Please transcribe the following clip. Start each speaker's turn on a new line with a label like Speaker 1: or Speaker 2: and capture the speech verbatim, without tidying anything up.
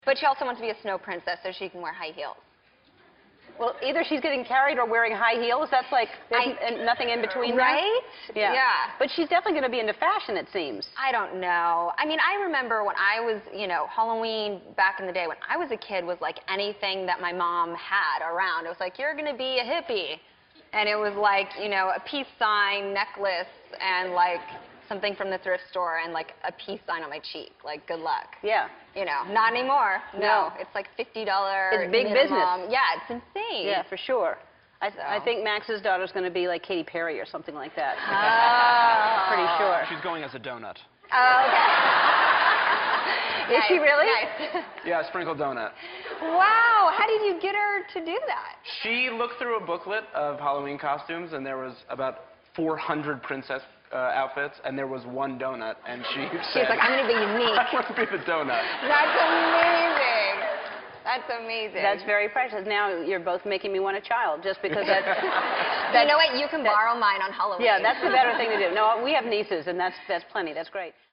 Speaker 1: But she also wants to be a snow princess so she can wear high heels.
Speaker 2: Well, either she's getting carried or wearing high heels. That's like there's
Speaker 1: I,
Speaker 2: n nothing in between,
Speaker 1: right?
Speaker 2: There. Yeah.
Speaker 1: Yeah.
Speaker 2: But she's definitely going to be into fashion, it seems.
Speaker 1: I don't know. I mean, I remember when I was, you know, Halloween back in the day when I was a kid was like anything that my mom had around. It was like, you're going to be a hippie. And it was like, you know, a peace sign necklace and like something from the thrift store and like a peace sign on my cheek. Like, good luck.
Speaker 2: Yeah.
Speaker 1: You know, not anymore. No.
Speaker 2: No.
Speaker 1: It's like fifty dollars.
Speaker 2: It's big
Speaker 1: minimum.
Speaker 2: business.
Speaker 1: Yeah, it's insane.
Speaker 2: Yeah, for sure. I,
Speaker 1: So.
Speaker 2: I think Max's daughter's going to be like Katy Perry or something like that.
Speaker 1: Oh.
Speaker 2: Pretty sure.
Speaker 3: She's going as a donut.
Speaker 1: Oh, okay.
Speaker 2: Is
Speaker 1: Nice,
Speaker 2: she really?
Speaker 1: Nice.
Speaker 3: Yeah, sprinkle donut.
Speaker 1: Wow, how did you get her to do that?
Speaker 3: She looked through a booklet of Halloween costumes, and there was about four hundred princess uh, outfits, and there was one donut, and she said,
Speaker 1: She's like, I'm going to be unique.
Speaker 3: I want to be the donut.
Speaker 1: That's amazing. That's amazing.
Speaker 2: That's very precious. Now you're both making me want a child just because that's...
Speaker 1: that's you know what? You can borrow mine on Halloween.
Speaker 2: Yeah, that's the better thing to do. No, we have nieces, and that's, that's plenty. That's great.